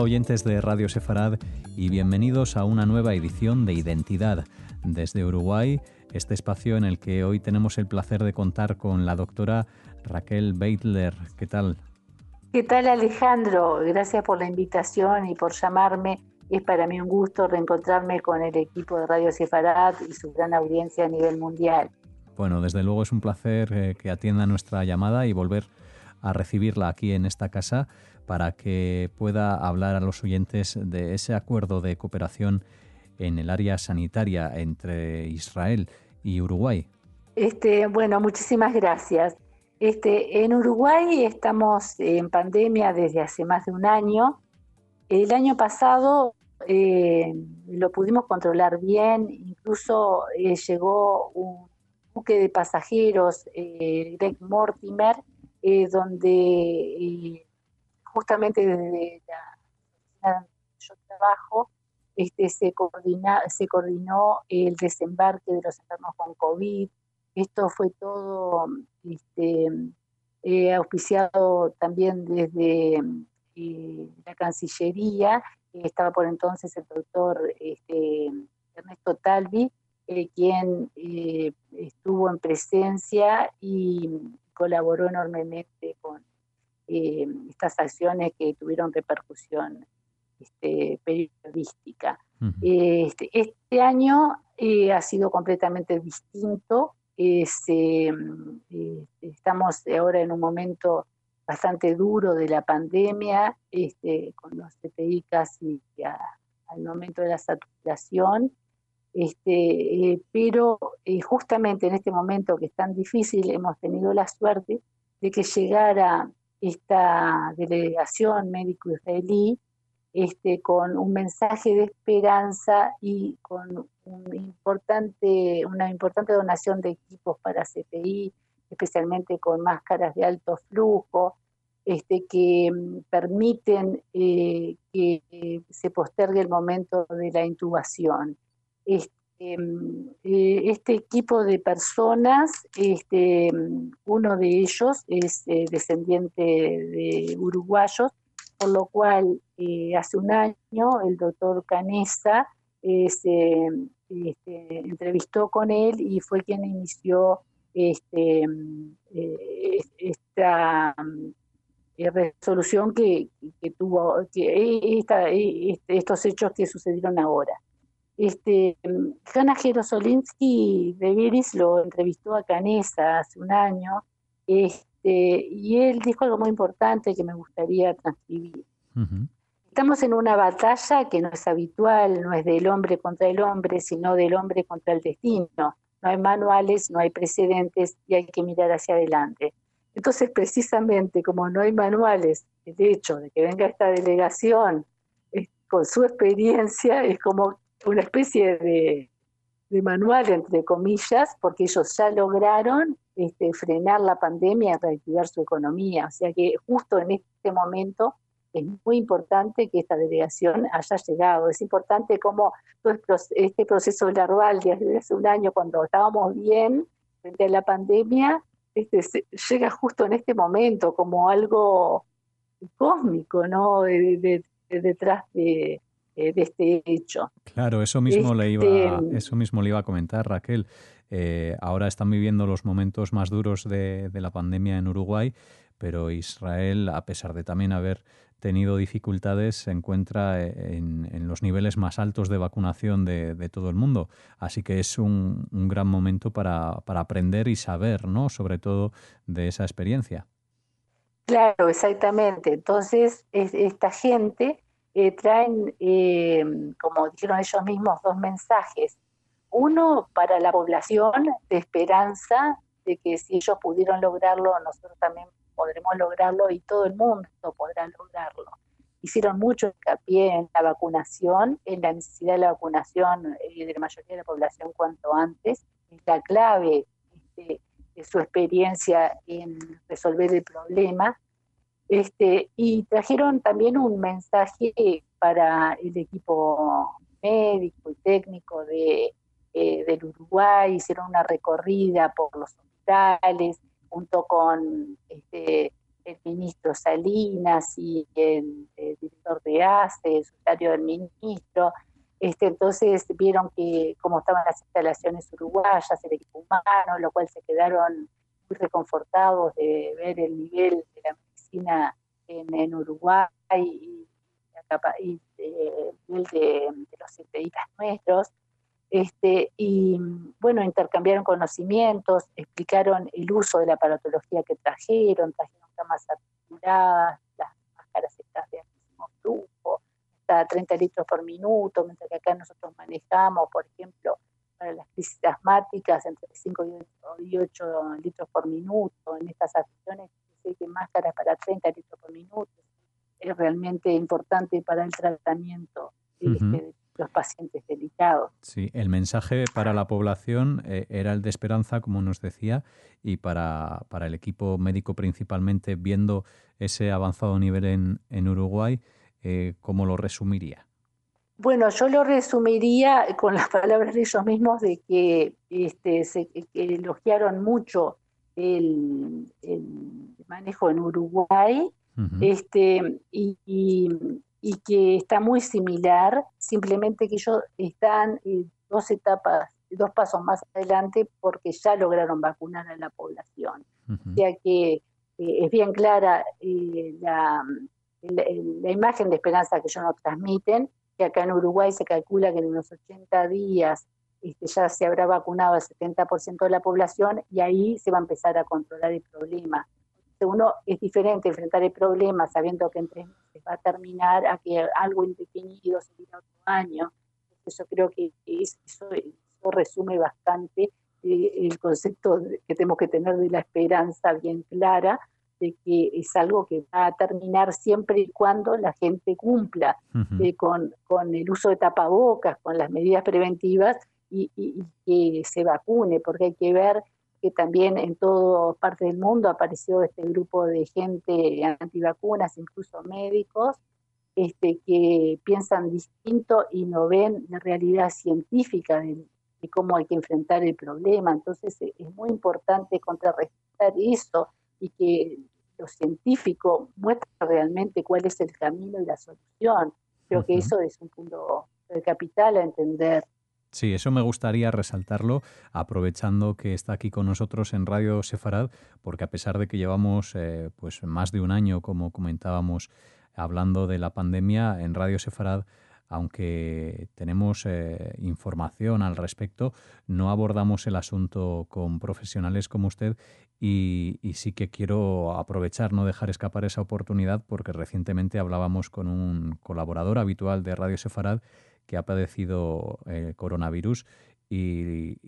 oyentes de Radio Sefarad y bienvenidos a una nueva edición de Identidad desde Uruguay, este espacio en el que hoy tenemos el placer de contar con la doctora Raquel Beitler. ¿Qué tal? ¿Qué tal, Alejandro? Gracias por la invitación y por llamarme. Es para mí un gusto reencontrarme con el equipo de Radio Sefarad y su gran audiencia a nivel mundial. Bueno, desde luego es un placer que atienda nuestra llamada y volver a recibirla aquí en esta casa para que pueda hablar a los oyentes de ese acuerdo de cooperación en el área sanitaria entre Israel y Uruguay. Bueno, muchísimas gracias. En Uruguay estamos en pandemia desde hace más de un año. El año pasado lo pudimos controlar bien, incluso llegó un buque de pasajeros, Greg Mortimer, donde justamente desde la oficina donde yo trabajo, se coordinó el desembarque de los enfermos con COVID. Esto fue todo auspiciado también desde la Cancillería. Estaba por entonces el doctor Ernesto Talvi, quien estuvo en presencia y colaboró enormemente con estas acciones que tuvieron repercusión periodística. Uh-huh. Este año ha sido completamente distinto. Estamos ahora en un momento bastante duro de la pandemia, con los CPI casi al momento de la saturación, pero justamente en este momento que es tan difícil hemos tenido la suerte de que llegara esta delegación médico-israelí con un mensaje de esperanza y con una importante donación de equipos para CPI, especialmente con máscaras de alto flujo, que permiten que se postergue el momento de la intubación. Este equipo de personas, uno de ellos es descendiente de uruguayos, por lo cual hace un año el doctor Canessa se entrevistó con él y fue quien inició esta resolución que tuvo estos hechos que sucedieron ahora. Hanna Jerosolimsky de Viris lo entrevistó a Canessa hace un año, y él dijo algo muy importante que me gustaría transcribir. Uh-huh. Estamos en una batalla que no es habitual, no es del hombre contra el hombre, sino del hombre contra el destino. No hay manuales, no hay precedentes y hay que mirar hacia adelante. Entonces, precisamente como no hay manuales, el hecho de que venga esta delegación con su experiencia es como una especie de manual, entre comillas, porque ellos ya lograron frenar la pandemia y reactivar su economía. O sea que justo en este momento es muy importante que esta delegación haya llegado. Es importante cómo todo este proceso larval desde hace un año, cuando estábamos bien frente a la pandemia, llega justo en este momento como algo cósmico, ¿no? Detrás de este hecho. Claro, eso mismo le iba a comentar, Raquel. Ahora están viviendo los momentos más duros de la pandemia en Uruguay, pero Israel, a pesar de también haber tenido dificultades, se encuentra en los niveles más altos de vacunación de todo el mundo. Así que es un gran momento para aprender y saber, ¿no?, sobre todo de esa experiencia. Claro, exactamente. Entonces, esta gente traen, como dijeron ellos mismos, dos mensajes. Uno para la población de esperanza de que si ellos pudieron lograrlo, nosotros también podremos lograrlo y todo el mundo podrá lograrlo. Hicieron mucho hincapié en la vacunación, en la necesidad de la vacunación de la mayoría de la población cuanto antes. Es la clave de su experiencia en resolver el problema. Y trajeron también un mensaje para el equipo médico y técnico del Uruguay. Hicieron una recorrida por los hospitales junto con el ministro Salinas y el director de ACE, el secretario del ministro. Entonces vieron que cómo estaban las instalaciones uruguayas, el equipo humano, lo cual se quedaron muy reconfortados de ver el nivel de la medicina en Uruguay y el nivel de los CTIs nuestros. Y bueno, intercambiaron conocimientos, explicaron el uso de la aparatología que trajeron camas articuladas, las máscaras estas de altísimo flujo, hasta 30 litros por minuto, mientras que acá nosotros manejamos, por ejemplo, para las crisis asmáticas, entre 5 y 8 litros por minuto. En estas acciones, sé que máscaras para 30 litros por minuto es realmente importante para el tratamiento de los pacientes delicados. Sí, el mensaje para la población era el de esperanza, como nos decía, y para el equipo médico principalmente, viendo ese avanzado nivel en Uruguay, ¿cómo lo resumiría? Bueno, yo lo resumiría con las palabras de ellos mismos de que que elogiaron mucho el manejo en Uruguay, y que está muy similar, simplemente que ellos están 2 pasos más adelante porque ya lograron vacunar a la población. O sea que es bien clara la imagen de esperanza que ellos nos transmiten, que acá en Uruguay se calcula que en unos 80 días ya se habrá vacunado el 70% de la población y ahí se va a empezar a controlar el problema. Uno es diferente enfrentar el problema sabiendo que en 3 meses va a terminar a que algo indefinido seguirá otro año. Entonces yo creo que eso resume bastante el concepto que tenemos que tener de la esperanza bien clara, de que es algo que va a terminar siempre y cuando la gente cumpla con el uso de tapabocas, con las medidas preventivas y que se vacune, porque hay que ver que también en toda parte del mundo apareció este grupo de gente antivacunas, incluso médicos, que piensan distinto y no ven la realidad científica de cómo hay que enfrentar el problema. Entonces es muy importante contrarrestar eso y que lo científico muestre realmente cuál es el camino y la solución. Creo que eso es un punto capital a entender. Sí, eso me gustaría resaltarlo, aprovechando que está aquí con nosotros en Radio Sefarad, porque a pesar de que llevamos pues más de un año, como comentábamos, hablando de la pandemia, en Radio Sefarad, aunque tenemos información al respecto, no abordamos el asunto con profesionales como usted y sí que quiero aprovechar, no dejar escapar esa oportunidad, porque recientemente hablábamos con un colaborador habitual de Radio Sefarad que ha padecido coronavirus y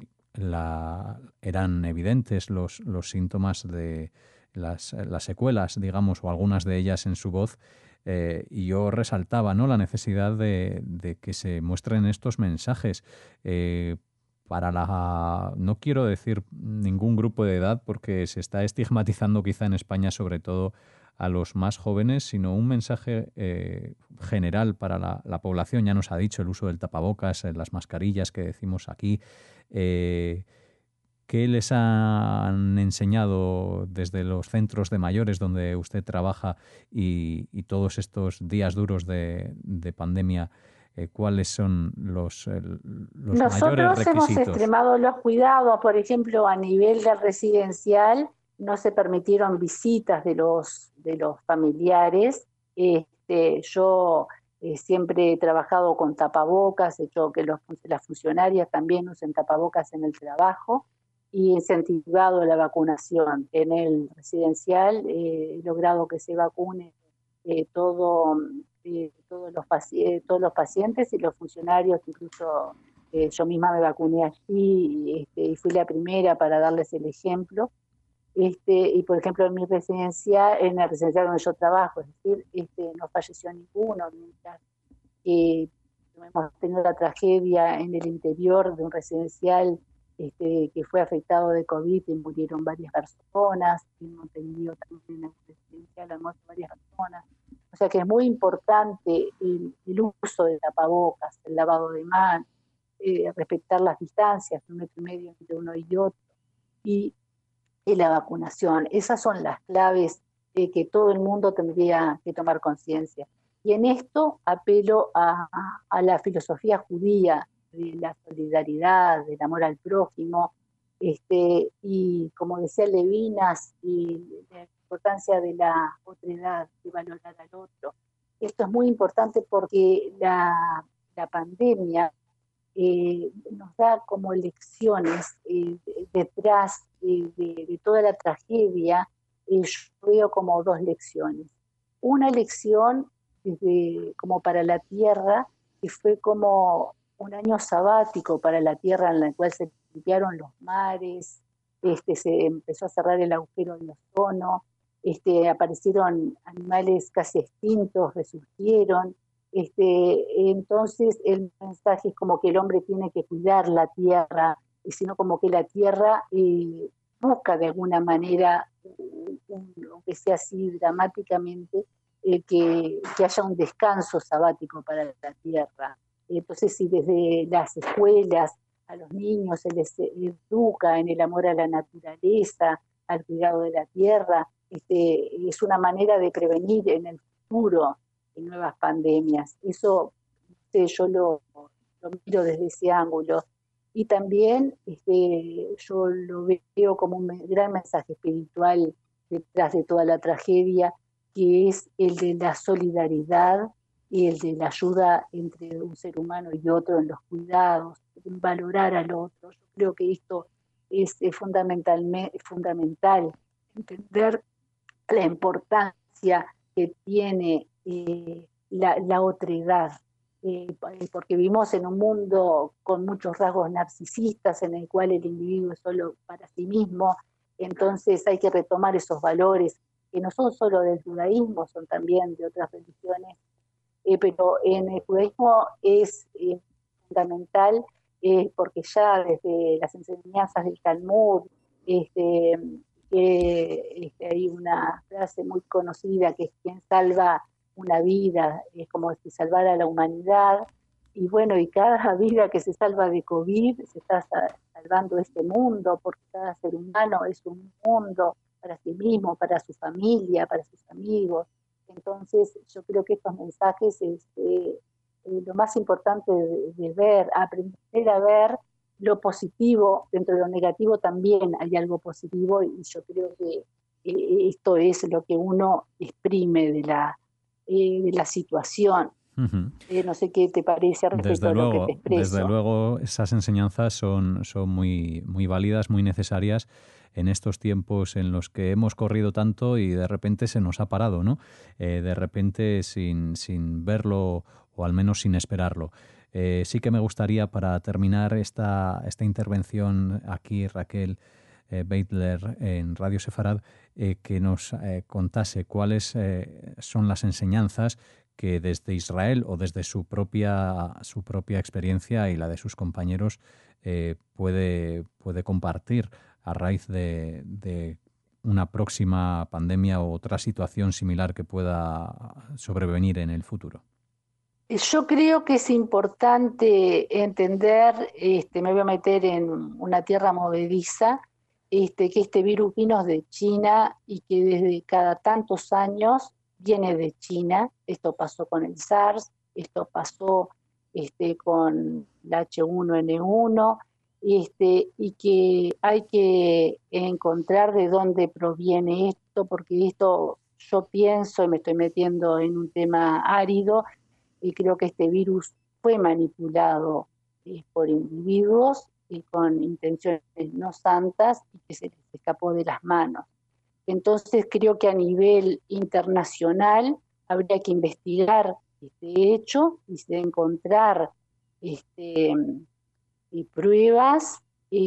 eran evidentes los síntomas de las secuelas, digamos, o algunas de ellas en su voz. Y yo resaltaba, ¿no?, la necesidad de que se muestren estos mensajes no quiero decir ningún grupo de edad, porque se está estigmatizando quizá en España sobre todo a los más jóvenes, sino un mensaje general para la población. Ya nos ha dicho el uso del tapabocas, las mascarillas que decimos aquí. ¿Qué les han enseñado desde los centros de mayores donde usted trabaja y todos estos días duros de pandemia? ¿Cuáles son los mayores requisitos? Nosotros hemos extremado los cuidados, por ejemplo, a nivel del residencial, no se permitieron visitas de los familiares. Yo siempre he trabajado con tapabocas, he hecho que las funcionarias también usen tapabocas en el trabajo y he incentivado la vacunación. En el residencial he logrado que se vacune todos los pacientes y los funcionarios, incluso yo misma me vacuné allí y fui la primera para darles el ejemplo. Y por ejemplo en el residencial donde yo trabajo, es decir, no falleció ninguno, mientras que hemos tenido la tragedia en el interior de un residencial que fue afectado de COVID y murieron varias personas, en Montevideo también en el residencial han muerto varias personas. O sea que es muy importante el uso de tapabocas, el lavado de manos, respetar las distancias, 1,5 metros entre uno y otro, y la vacunación. Esas son las claves que todo el mundo tendría que tomar conciencia. Y en esto apelo a la filosofía judía de la solidaridad, del amor al prójimo, y como decía Levinas, y la importancia de la otredad, de valorar al otro. Esto es muy importante porque la pandemia nos da como lecciones detrás de toda la tragedia. Yo veo como dos lecciones. Una lección como para la tierra, que fue como un año sabático para la tierra, en la cual se limpiaron los mares, se empezó a cerrar el agujero de ozono, aparecieron animales casi extintos, resurgieron. Entonces el mensaje es como que el hombre tiene que cuidar la tierra, y sino como que la tierra busca de alguna manera, aunque sea así dramáticamente, que haya un descanso sabático para la tierra. Entonces, si desde las escuelas a los niños se les educa en el amor a la naturaleza, al cuidado de la tierra, es una manera de prevenir en el futuro nuevas pandemias. Eso yo lo miro desde ese ángulo. Y también yo lo veo como un gran mensaje espiritual detrás de toda la tragedia, que es el de la solidaridad y el de la ayuda entre un ser humano y otro en los cuidados, en valorar al otro. Yo creo que esto es fundamental, entender la importancia que tiene la otredad, porque vivimos en un mundo con muchos rasgos narcisistas en el cual el individuo es solo para sí mismo. Entonces hay que retomar esos valores que no son solo del judaísmo, son también de otras religiones, pero en el judaísmo es fundamental, porque ya desde las enseñanzas del Talmud, hay una frase muy conocida que es: quien salva una vida es como si salvara a la humanidad. Y bueno, y cada vida que se salva de COVID se está salvando este mundo, porque cada ser humano es un mundo para sí mismo, para su familia, para sus amigos. Entonces yo creo que estos mensajes es lo más importante de ver, aprender a ver lo positivo. Dentro de lo negativo también hay algo positivo, y yo creo que esto es lo que uno exprime de la situación. Uh-huh. No sé qué te parece respecto a lo que te expreso. Desde luego, esas enseñanzas son muy, muy válidas, muy necesarias en estos tiempos en los que hemos corrido tanto y de repente se nos ha parado, ¿no? De repente sin verlo, o al menos sin esperarlo. Sí que me gustaría, para terminar esta intervención aquí, Raquel Beitler, en Radio Sefarad, que nos contase cuáles son las enseñanzas que desde Israel o desde su propia experiencia y la de sus compañeros puede compartir a raíz de una próxima pandemia o otra situación similar que pueda sobrevenir en el futuro. Yo creo que es importante entender, me voy a meter en una tierra movediza, que este virus vino de China y que desde cada tantos años viene de China. Esto pasó con el SARS, esto pasó con la H1N1, y que hay que encontrar de dónde proviene esto, porque esto, yo pienso, y me estoy metiendo en un tema árido, y creo que este virus fue manipulado por individuos y con intenciones no santas, y que se les escapó de las manos. Entonces creo que a nivel internacional habría que investigar este hecho y encontrar pruebas,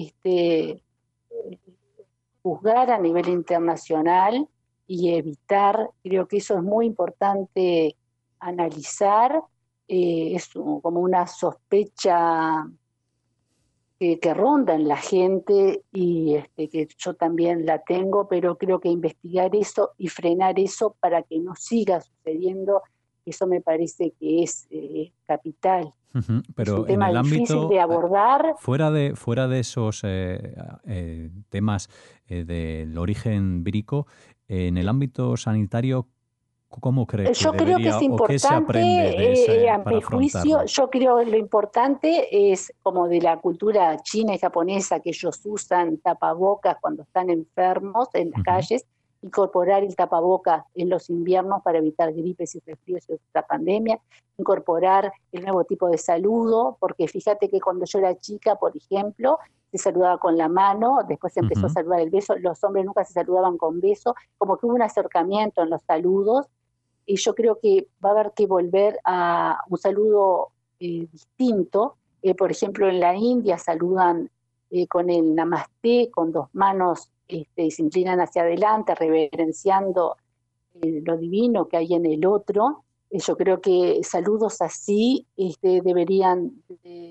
juzgar a nivel internacional y evitar. Creo que eso es muy importante analizar. Es como una sospecha que ronda en la gente, y que yo también la tengo, pero creo que investigar eso y frenar eso para que no siga sucediendo, eso me parece que es capital. Es Pero un en tema el difícil de ámbito, abordar. fuera de esos temas del origen vírico, en el ámbito sanitario, ¿cómo cree que Yo creo que debería es o qué se importante, aprende a para mi juicio, afrontarlo? yo creo lo importante es como de la cultura china y japonesa, que ellos usan tapabocas cuando están enfermos en las Ujú, calles, incorporar el tapabocas en los inviernos para evitar gripes y resfríos y otra pandemia, incorporar el nuevo tipo de saludo, porque fíjate que cuando yo era chica, por ejemplo, se saludaba con la mano, después se empezó a ujú, saludar el beso, los hombres nunca se saludaban con beso, como que hubo un acercamiento en los saludos y yo creo que va a haber que volver a un saludo distinto. Por ejemplo, en la India saludan con el namaste, con dos manos y se inclinan hacia adelante, reverenciando lo divino que hay en el otro. Yo creo que saludos así deberían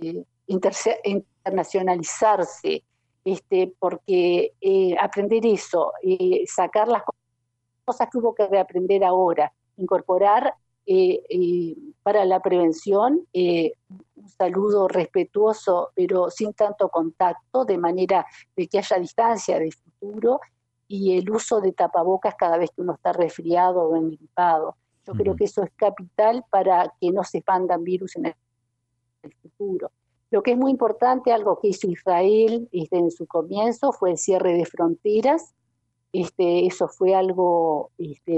internacionalizarse, porque aprender eso, sacar las cosas que hubo que reaprender ahora, incorporar para la prevención un saludo respetuoso, pero sin tanto contacto, de manera de que haya distancia de futuro, y el uso de tapabocas cada vez que uno está resfriado o engripado. Yo creo ujú. que eso es capital para que no se expandan virus en el futuro. Lo que es muy importante, algo que hizo Israel en su comienzo, fue el cierre de fronteras. Eso fue algo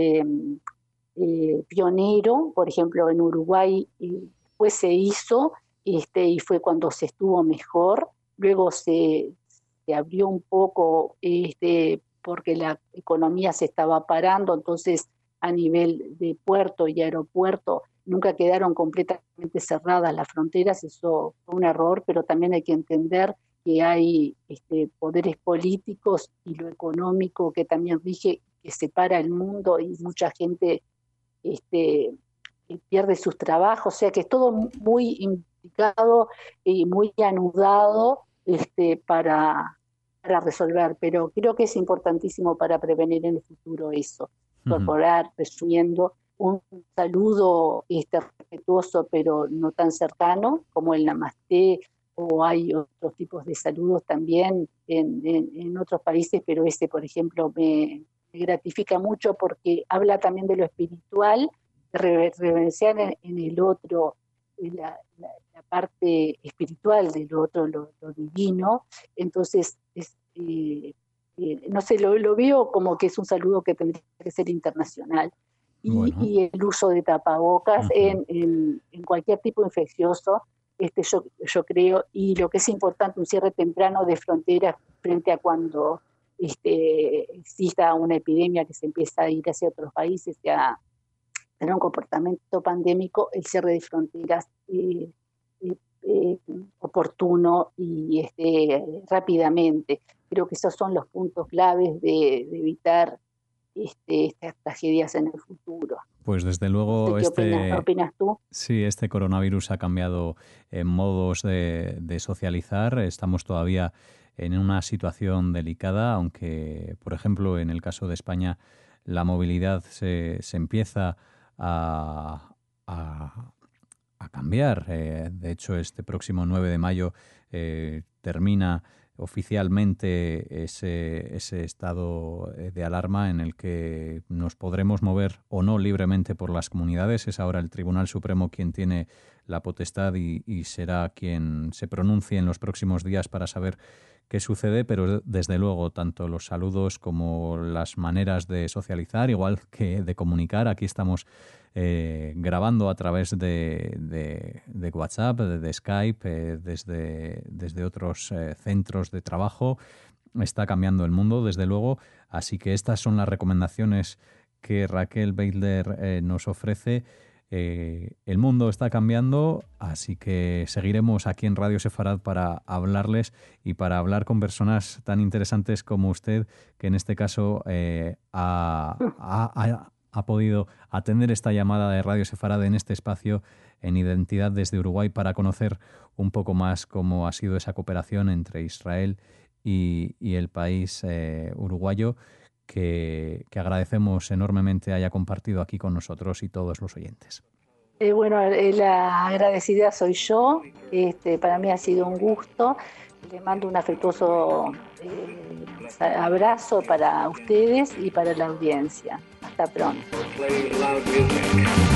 pionero, por ejemplo, en Uruguay después se hizo y fue cuando se estuvo mejor. Luego se abrió un poco porque la economía se estaba parando, entonces a nivel de puerto y aeropuerto nunca quedaron completamente cerradas las fronteras, eso fue un error, pero también hay que entender que hay poderes políticos y lo económico que también rige, que separa el mundo y mucha gente este, pierde sus trabajos, o sea que es todo muy implicado y muy anudado para resolver, pero creo que es importantísimo para prevenir en el futuro eso, Ujú. incorporar, resumiendo, un saludo respetuoso pero no tan cercano como el namaste, o hay otros tipos de saludos también en otros países, pero ese, por ejemplo, me gratifica mucho porque habla también de lo espiritual, reverenciar en el otro la parte espiritual del otro, lo divino. Entonces, no sé, lo veo como que es un saludo que tendría que ser internacional. Bueno, Y el uso de tapabocas ujú. en cualquier tipo infeccioso, yo creo, y lo que es importante, un cierre temprano de fronteras frente a cuando exista una epidemia que se empieza a ir hacia otros países, ya tener un comportamiento pandémico, el cierre de fronteras eh, eh, oportuno y rápidamente. Creo que esos son los puntos claves de evitar estas tragedias en el futuro. Pues desde No sé luego qué opinas tú. sí, este coronavirus ha cambiado modos de socializar. Estamos todavía en una situación delicada, aunque, por ejemplo, en el caso de España, la movilidad se empieza a, a- a cambiar. De hecho, este próximo 9 de mayo termina oficialmente ese estado de alarma en el que nos podremos mover o no libremente por las comunidades. Es ahora el Tribunal Supremo quien tiene la potestad y será quien se pronuncie en los próximos días para saber qué sucede, pero desde luego tanto los saludos como las maneras de socializar, igual que de comunicar, aquí estamos grabando a través de WhatsApp, de Skype, desde otros centros de trabajo. Está cambiando el mundo, desde luego. Así que estas son las recomendaciones que Raquel Beidler nos ofrece. El mundo está cambiando, así que seguiremos aquí en Radio Sefarad para hablarles y para hablar con personas tan interesantes como usted, que en este caso ha podido atender esta llamada de Radio Sefarad en este espacio en Identidad desde Uruguay para conocer un poco más cómo ha sido esa cooperación entre Israel y el país uruguayo, que agradecemos enormemente haya compartido aquí con nosotros y todos los oyentes. Bueno, la agradecida soy yo. Para mí ha sido un gusto. Les mando un afectuoso abrazo para ustedes y para la audiencia. Hasta pronto.